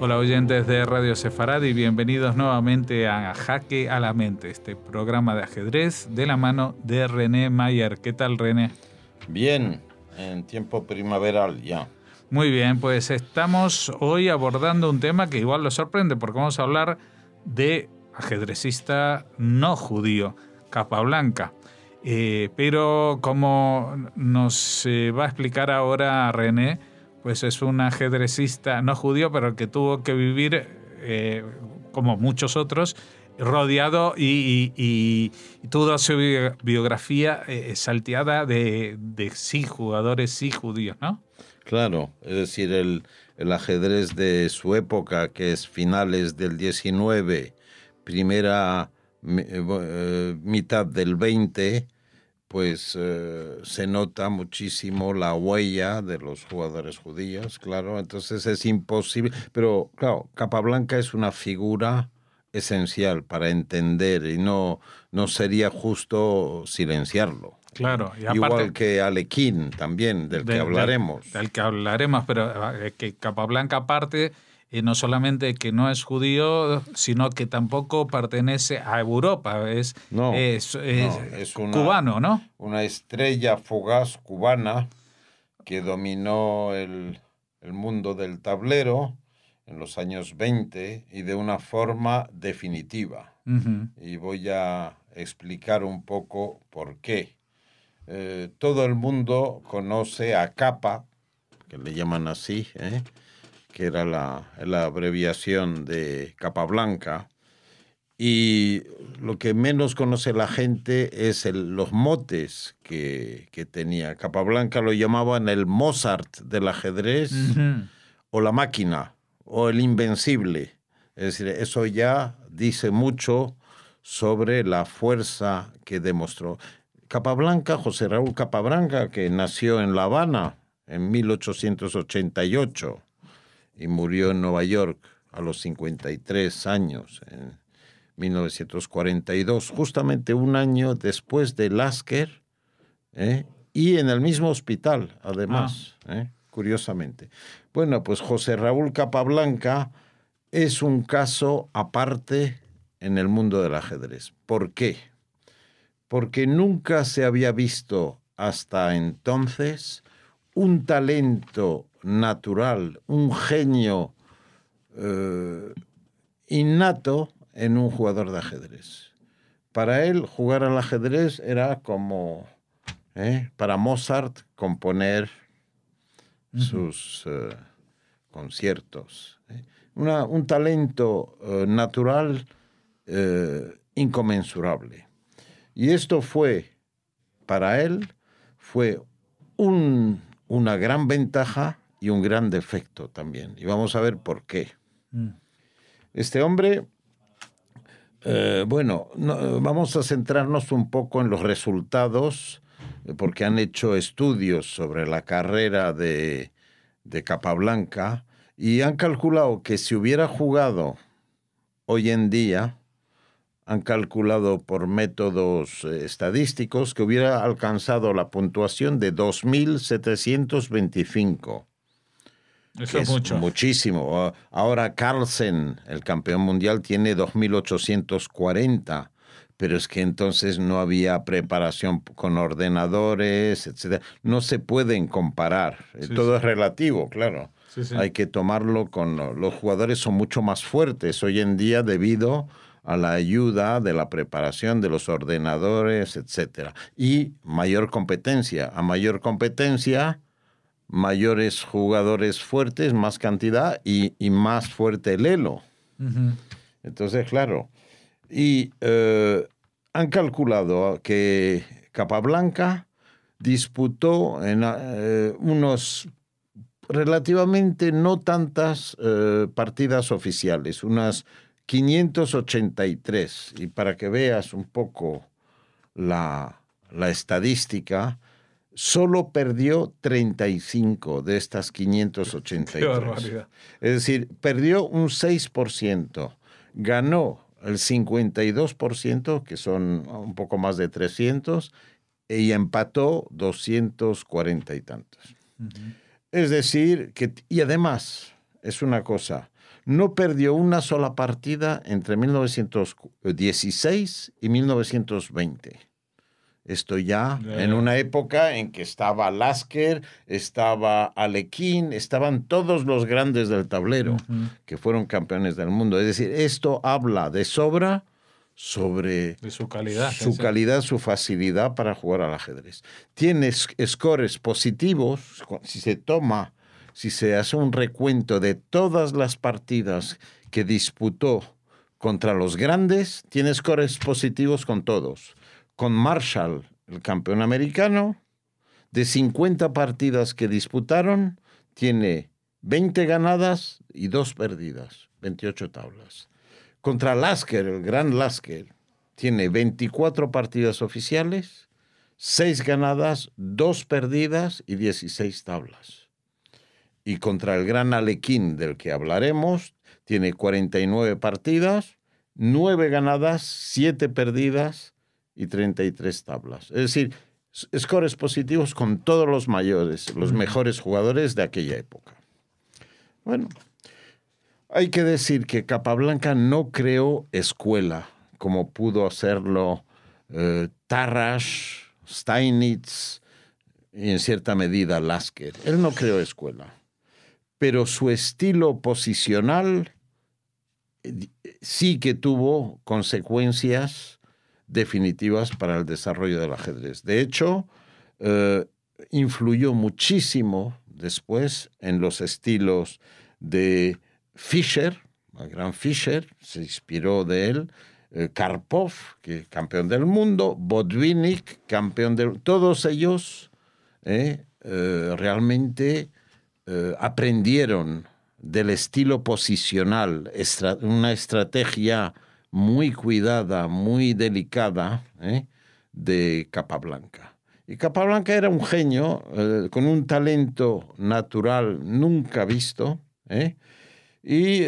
Hola oyentes de Radio Sefarad y bienvenidos nuevamente a Jaque a la Mente, este programa de ajedrez de la mano de René Mayer. ¿Qué tal, René? Bien, en tiempo primaveral ya. Muy bien, pues estamos hoy abordando un tema que igual lo sorprende porque vamos a hablar de ajedrecista no judío, Capablanca. Pero como nos va a explicar ahora René, pues es un ajedrecista no judío, pero que tuvo que vivir, como muchos otros, rodeado y toda su biografía salteada de sí jugadores, sí judíos, ¿no? Claro, es decir, el ajedrez de su época, que es finales del 19, primera mitad del 20, pues se nota muchísimo la huella de los jugadores judíos, claro, entonces es imposible, pero claro, Capablanca es una figura esencial para entender y no sería justo silenciarlo. Claro, y aparte, Igual que Alekhine también, del que hablaremos. Del que hablaremos, pero que Capablanca aparte, no solamente que no es judío, sino que tampoco pertenece a Europa, es cubano, ¿no? Una estrella fugaz cubana que dominó el mundo del tablero en los años 20 y de una forma definitiva. Uh-huh. Y voy a explicar un poco por qué. Todo el mundo conoce a Capa, que le llaman así, que era la abreviación de Capablanca, y lo que menos conoce la gente es los motes que tenía. Capablanca lo llamaban el Mozart del ajedrez, uh-huh, o la máquina, o el invencible. Es decir, eso ya dice mucho sobre la fuerza que demostró. Capablanca, José Raúl Capablanca, que nació en La Habana en 1888 y murió en Nueva York a los 53 años, en 1942, justamente un año después de Lasker, y en el mismo hospital, además, curiosamente. Bueno, pues José Raúl Capablanca es un caso aparte en el mundo del ajedrez. ¿Por qué? Porque nunca se había visto hasta entonces un talento natural, un genio innato en un jugador de ajedrez. Para él, jugar al ajedrez era como para Mozart componer sus conciertos. Un talento natural inconmensurable. Y esto fue, para él, fue una gran ventaja y un gran defecto también. Y vamos a ver por qué. Este hombre, vamos a centrarnos un poco en los resultados, porque han hecho estudios sobre la carrera de Capablanca y han calculado que si hubiera jugado hoy en día, han calculado por métodos estadísticos que hubiera alcanzado la puntuación de 2.725. Eso es mucho. Muchísimo. Ahora Carlsen, el campeón mundial, tiene 2.840, pero es que entonces no había preparación con ordenadores, etc. No se pueden comparar. Sí, todo es relativo, claro. Sí. Hay que tomarlo con... Los jugadores son mucho más fuertes hoy en día debido a la ayuda de la preparación de los ordenadores, etc. Y mayor competencia. A mayor competencia, mayores jugadores fuertes, más cantidad y más fuerte el elo. Uh-huh. Entonces, claro. Y han calculado que Capablanca disputó en unos relativamente no tantas partidas oficiales, unas 583. Y para que veas un poco la estadística, solo perdió 35 de estas 583. Qué barbaridad. Es decir, perdió un 6%. Ganó el 52%, que son un poco más de 300, y empató 240 y tantos. Uh-huh. Es decir, y además, es una cosa, no perdió una sola partida entre 1916 y 1920. Esto ya en una época en que estaba Lasker, estaba Alekhine, estaban todos los grandes del tablero que fueron campeones del mundo. Es decir, esto habla de sobra sobre de su calidad, su facilidad para jugar al ajedrez. Tiene scores positivos. Si se hace un recuento de todas las partidas que disputó contra los grandes, tiene scores positivos con todos. Con Marshall, el campeón americano, de 50 partidas que disputaron, tiene 20 ganadas y 2 perdidas, 28 tablas. Contra Lasker, el gran Lasker, tiene 24 partidas oficiales, 6 ganadas, 2 perdidas y 16 tablas. Y contra el gran Alekhine, del que hablaremos, tiene 49 partidas, 9 ganadas, 7 perdidas y 33 tablas. Es decir, scores positivos con todos los mayores, los mejores jugadores de aquella época. Bueno, hay que decir que Capablanca no creó escuela, como pudo hacerlo Tarrasch, Steinitz y en cierta medida Lasker. Él no creó escuela, pero su estilo posicional sí que tuvo consecuencias definitivas para el desarrollo del ajedrez. De hecho, influyó muchísimo después en los estilos de Fischer, el gran Fischer, se inspiró de él, Karpov, que campeón del mundo, Botvinnik, campeón del... Todos ellos realmente aprendieron del estilo posicional, una estrategia muy cuidada, muy delicada de Capablanca. Y Capablanca era un genio con un talento natural nunca visto, y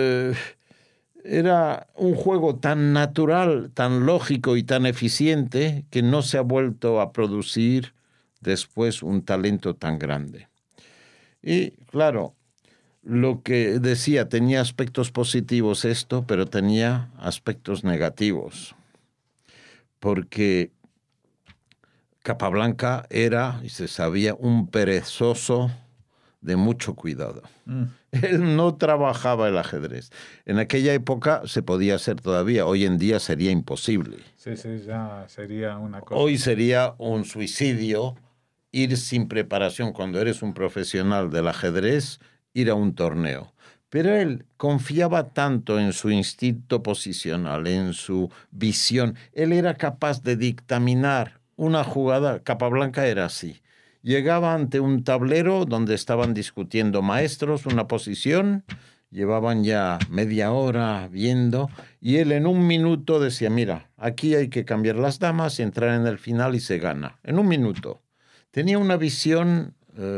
era un juego tan natural, tan lógico y tan eficiente que no se ha vuelto a producir después un talento tan grande. Y claro, lo que decía, tenía aspectos positivos esto, pero tenía aspectos negativos. Porque Capablanca era, y se sabía, un perezoso de mucho cuidado. Él no trabajaba el ajedrez. En aquella época se podía hacer todavía, hoy en día sería imposible. Sí, ya sería una cosa. Hoy sería un suicidio ir sin preparación cuando eres un profesional del ajedrez, ir a un torneo. Pero él confiaba tanto en su instinto posicional, en su visión. Él era capaz de dictaminar una jugada. Capablanca era así. Llegaba ante un tablero donde estaban discutiendo maestros una posición, llevaban ya media hora viendo, y él en un minuto decía, mira, aquí hay que cambiar las damas y entrar en el final y se gana. En un minuto. Tenía una visión,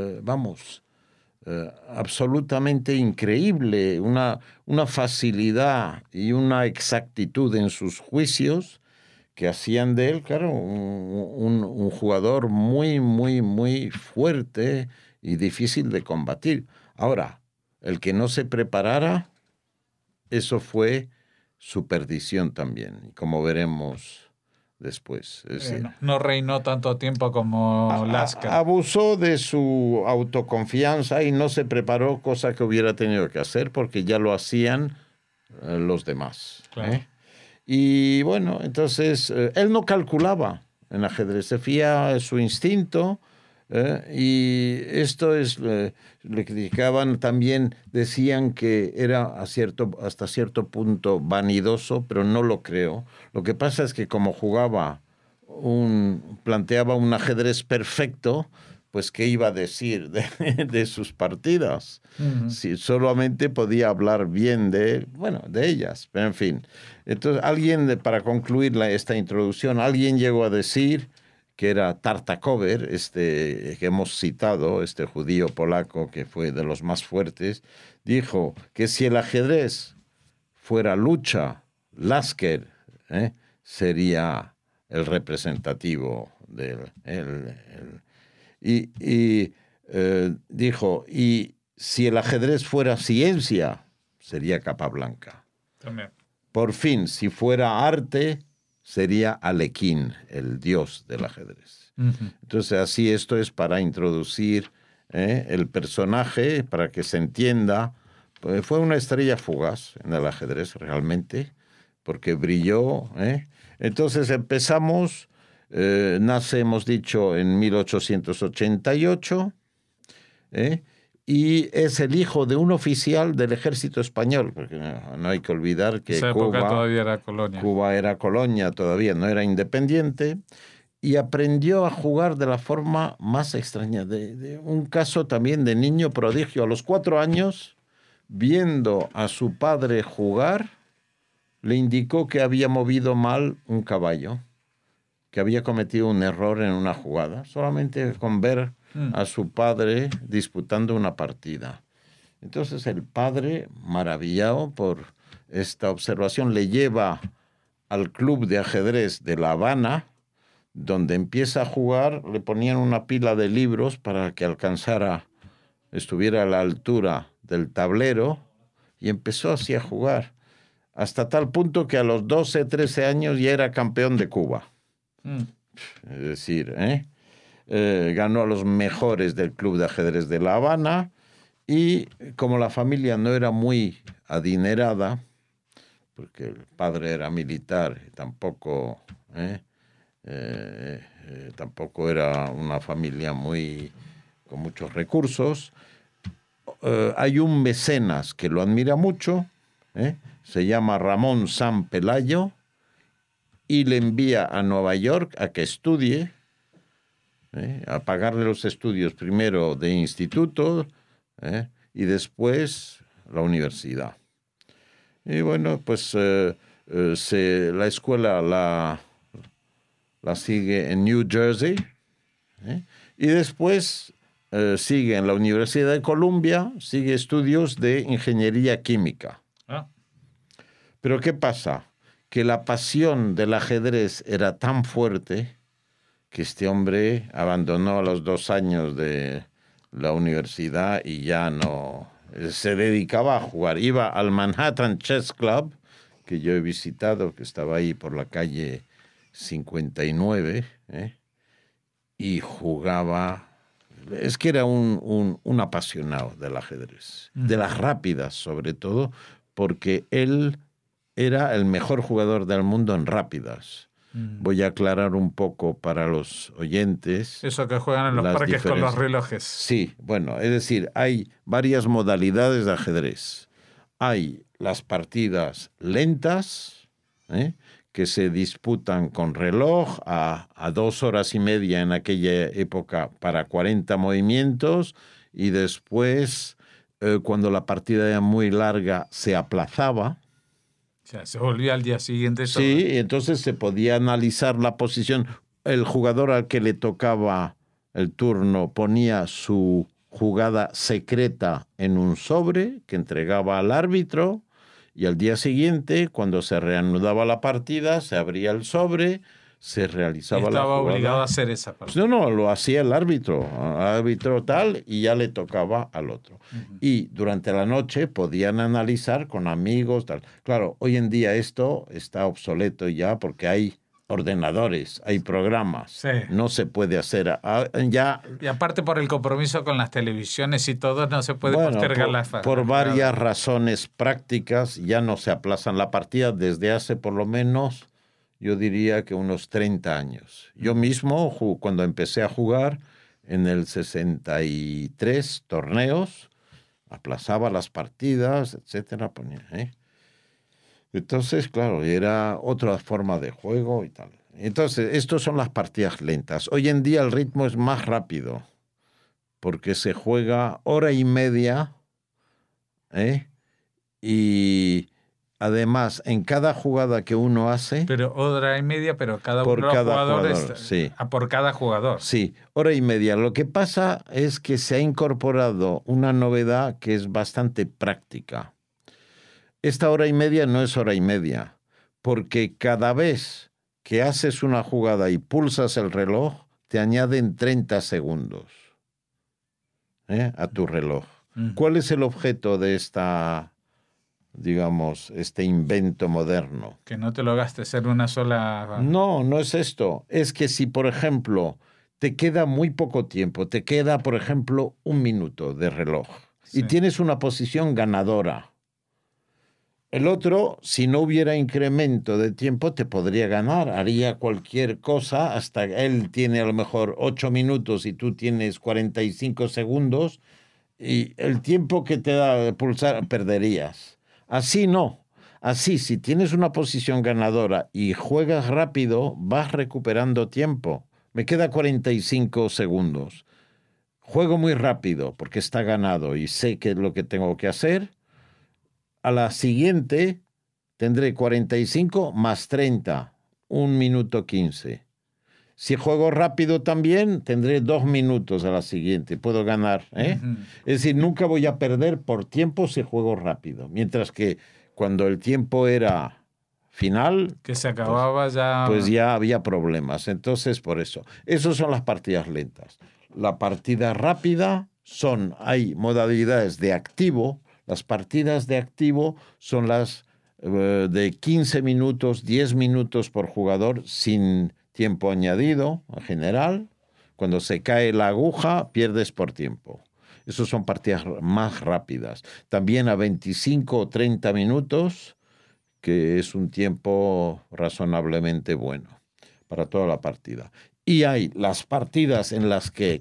absolutamente increíble, una facilidad y una exactitud en sus juicios que hacían de él, claro, un jugador muy, muy, muy fuerte y difícil de combatir. Ahora, el que no se preparara, eso fue su perdición también, como veremos después. Es decir, no reinó tanto tiempo como Lasker. Abusó de su autoconfianza y no se preparó, cosa que hubiera tenido que hacer porque ya lo hacían los demás. Claro. Y bueno, entonces él no calculaba en ajedrez, se fía a su instinto, y esto es, le criticaban también, decían que era hasta cierto punto vanidoso, pero no lo creo. Lo que pasa es que como planteaba un ajedrez perfecto, pues ¿qué iba a decir de sus partidas? Uh-huh. Si solamente podía hablar bien de ellas, pero en fin. Entonces, para concluir esta introducción, alguien llegó a decir que era Tartakower, que hemos citado, este judío polaco que fue de los más fuertes, dijo que si el ajedrez fuera lucha, Lasker sería el representativo del... dijo, y si el ajedrez fuera ciencia, sería Capablanca. También. Por fin, si fuera arte, sería Alekhine, el dios del ajedrez. Ujú. Entonces, así esto es para introducir el personaje, para que se entienda. Pues fue una estrella fugaz en el ajedrez realmente, porque brilló. Entonces empezamos, nace, hemos dicho, en 1888, y es el hijo de un oficial del ejército español, porque no hay que olvidar que Esa época todavía era colonia. Cuba era colonia todavía, no era independiente, y aprendió a jugar de la forma más extraña, de un caso también de niño prodigio. A los 4 años, viendo a su padre jugar, le indicó que había movido mal un caballo, que había cometido un error en una jugada, solamente con ver a su padre disputando una partida. Entonces el padre, maravillado por esta observación, le lleva al club de ajedrez de La Habana, donde empieza a jugar. Le ponían una pila de libros para que estuviera a la altura del tablero, y empezó así a jugar, hasta tal punto que a los 12, 13 años ya era campeón de Cuba. Es decir, ganó a los mejores del club de ajedrez de La Habana, y como la familia no era muy adinerada, porque el padre era militar y tampoco era una familia con muchos recursos, hay un mecenas que lo admira mucho, se llama Ramón San Pelayo, y le envía a Nueva York a que estudie, a pagarle los estudios primero de instituto, y después la universidad. Y bueno, pues la escuela la sigue en New Jersey, y después sigue en la Universidad de Columbia, sigue estudios de ingeniería química. Pero ¿qué pasa? Que la pasión del ajedrez era tan fuerte que este hombre abandonó a los 2 años de la universidad y ya no se dedicaba a jugar. Iba al Manhattan Chess Club, que yo he visitado, que estaba ahí por la calle 59, y jugaba. Es que era un apasionado del ajedrez, de las rápidas sobre todo, porque él era el mejor jugador del mundo en rápidas. Voy a aclarar un poco para los oyentes. Eso que juegan en los parques con los relojes. Sí, bueno, es decir, hay varias modalidades de ajedrez. Hay las partidas lentas, que se disputan con reloj a 2 horas y media en aquella época para 40 movimientos, y después, cuando la partida era muy larga, se aplazaba. O sea, se volvía al día siguiente. Sí, entonces se podía analizar la posición. El jugador al que le tocaba el turno ponía su jugada secreta en un sobre que entregaba al árbitro, y al día siguiente, cuando se reanudaba la partida, se abría el sobre, se realizaba la jugada. Estaba obligado a hacer esa parte. No, lo hacía el árbitro tal, y ya le tocaba al otro. Y durante la noche podían analizar con amigos, tal. Claro, hoy en día esto está obsoleto ya, porque hay ordenadores, hay programas. Sí. No se puede hacer ya. Y aparte, por el compromiso con las televisiones y todo, no se puede postergar la fase. Por varias razones prácticas ya no se aplazan la partida desde hace por lo menos, yo diría que unos 30 años. Yo mismo, cuando empecé a jugar en el 63 torneos, aplazaba las partidas, etcétera. Entonces, claro, era otra forma de juego y tal. Entonces, estas son las partidas lentas. Hoy en día el ritmo es más rápido, porque se juega 1 hora y media, y además, en cada jugada que uno hace... Pero 1 hora y media, pero cada uno de los jugadores... Sí. Por cada jugador. Sí, 1 hora y media. Lo que pasa es que se ha incorporado una novedad que es bastante práctica. Esta 1 hora y media no es 1 hora y media, porque cada vez que haces una jugada y pulsas el reloj, te añaden 30 segundos a tu reloj. ¿Cuál es el objeto de esta digamos, este invento moderno. Que no te lo gastes en una sola... No, no es esto. Es que si, por ejemplo, te queda muy poco tiempo, te queda, por ejemplo, 1 minuto de reloj y tienes una posición ganadora. El otro, si no hubiera incremento de tiempo, te podría ganar. Haría cualquier cosa hasta él tiene a lo mejor 8 minutos y tú tienes 45 segundos y el tiempo que te da de pulsar perderías. Así no. Así, si tienes una posición ganadora y juegas rápido, vas recuperando tiempo. Me queda 45 segundos. Juego muy rápido porque está ganado y sé qué es lo que tengo que hacer. A la siguiente tendré 45 más 30, 1 minuto 15. Si juego rápido también, tendré 2 minutos a la siguiente. Puedo ganar, ¿eh? Uh-huh. Es decir, nunca voy a perder por tiempo si juego rápido. Mientras que cuando el tiempo era final... Que se acababa pues ya había problemas. Entonces, por eso. Esas son las partidas lentas. La partida rápida hay modalidades de activo. Las partidas de activo son las de 15 minutos, 10 minutos por jugador sin tiempo añadido en general. Cuando se cae la aguja, pierdes por tiempo. Esas son partidas más rápidas. También a 25 o 30 minutos, que es un tiempo razonablemente bueno para toda la partida. Y hay las partidas en las que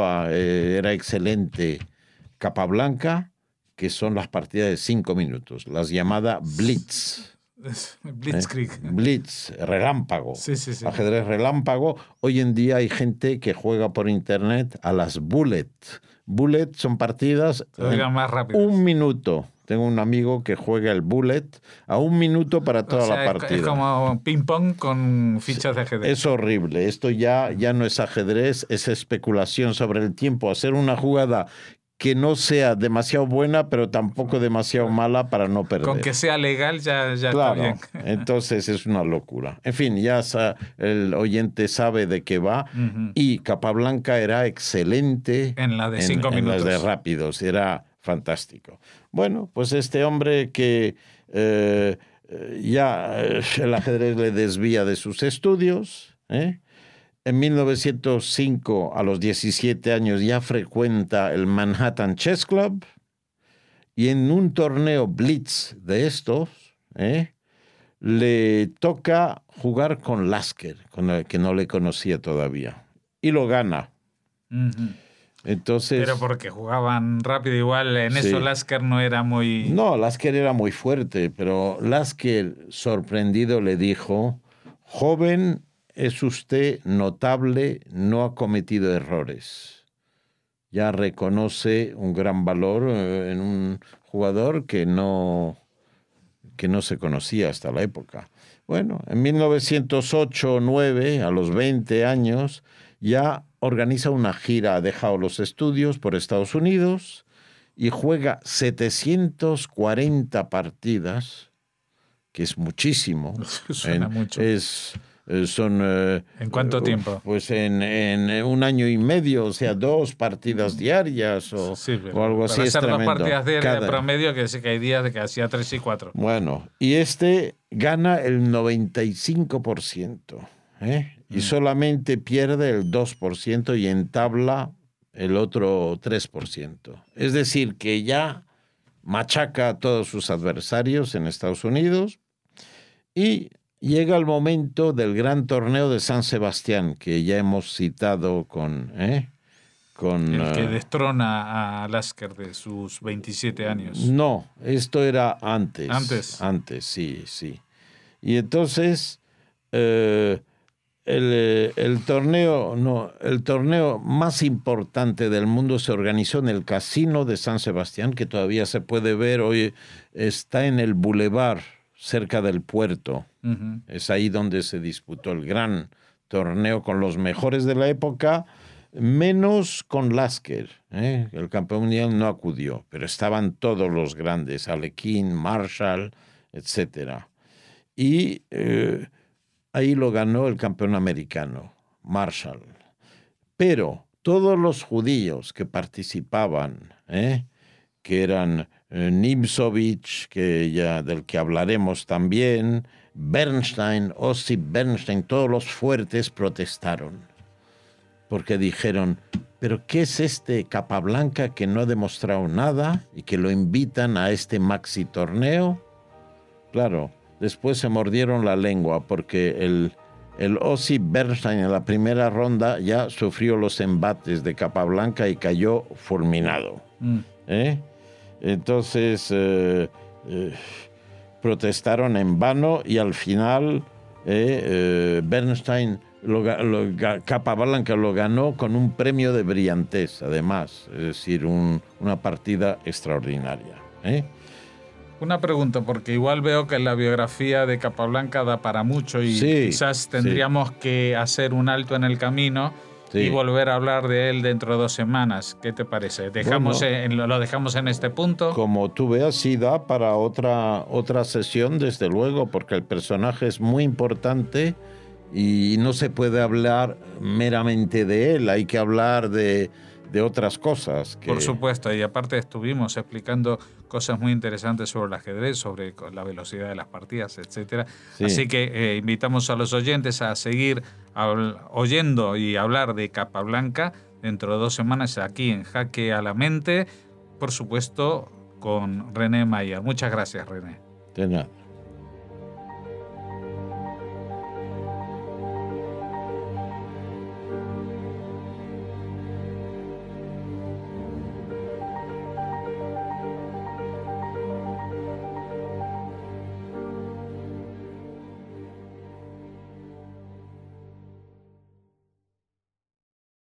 era excelente Capablanca, que son las partidas de 5 minutos, las llamadas Blitz. Blitzkrieg. Blitz, relámpago. Sí. Ajedrez relámpago. Hoy en día hay gente que juega por internet a las Bullet. Bullet son partidas más rápidas. 1 minuto. Tengo un amigo que juega el Bullet a 1 minuto para toda la partida. Es como ping-pong con fichas de ajedrez. Es horrible. Esto ya no es ajedrez, es especulación sobre el tiempo. Hacer una jugada que no sea demasiado buena, pero tampoco demasiado mala para no perder. Con que sea legal ya claro, está bien. Entonces es una locura. En fin, ya el oyente sabe de qué va. Uh-huh. Y Capablanca era excelente en la de 5 minutos. En las de rápidos, era fantástico. Bueno, pues este hombre que ya el ajedrez le desvía de sus estudios, En 1905, a los 17 años, ya frecuenta el Manhattan Chess Club y en un torneo Blitz de estos, le toca jugar con Lasker, con el que no le conocía todavía, y lo gana. Uh-huh. Entonces, pero porque jugaban rápido igual, eso Lasker no era muy... No, Lasker era muy fuerte, pero Lasker, sorprendido, le dijo, joven... Es usted notable, no ha cometido errores. Ya reconoce un gran valor en un jugador que no se conocía hasta la época. Bueno, en 1908-9, a los 20 años, ya organiza una gira, ha dejado los estudios por Estados Unidos y juega 740 partidas, que es muchísimo. Suena mucho. ¿En cuánto tiempo? Pues en 1 año y medio, o sea, 2 partidas diarias o algo así. Es tremendo. 2 partidas diarias de promedio, que sí que hay días de que hacía 3 y 4. Bueno, y gana el 95%, y solamente pierde el 2% y entabla el otro 3%. Es decir, que ya machaca a todos sus adversarios en Estados Unidos y llega el momento del gran torneo de San Sebastián, que ya hemos citado con el que destrona a Lasker de sus 27 años. No, esto era antes. ¿Antes? Sí. Y entonces el torneo más importante del mundo se organizó en el Casino de San Sebastián, que todavía se puede ver hoy, está en el Boulevard, cerca del puerto. Uh-huh. Es ahí donde se disputó el gran torneo con los mejores de la época, menos con Lasker. El campeón mundial no acudió, pero estaban todos los grandes, Alekhine, Marshall, etc. Y ahí lo ganó el campeón americano, Marshall. Pero todos los judíos que participaban, que eran Nimzowitsch, del que hablaremos también, Bernstein, Osip Bernstein, todos los fuertes protestaron, porque dijeron, ¿pero qué es este Capablanca que no ha demostrado nada y que lo invitan a este maxi torneo? Claro, después se mordieron la lengua porque el Osip Bernstein en la primera ronda ya sufrió los embates de Capablanca y cayó fulminado. Entonces protestaron en vano y al final Bernstein Capablanca lo ganó con un premio de brillantez, además, es decir, una partida extraordinaria. Una pregunta, porque igual veo que la biografía de Capablanca da para mucho y quizás tendríamos que hacer un alto en el camino y volver a hablar de él dentro de 2 semanas. ¿Qué te parece? ¿Lo dejamos en este punto? Como tú veas, sí da para otra sesión, desde luego, porque el personaje es muy importante y no se puede hablar meramente de él, hay que hablar de otras cosas. Por supuesto, y aparte estuvimos explicando cosas muy interesantes sobre el ajedrez, sobre la velocidad de las partidas, etcétera. Así que invitamos a los oyentes a seguir oyendo y hablar de Capablanca dentro de 2 semanas aquí en Jaque a la Mente, por supuesto, con René Mayer. Muchas gracias, René. De nada.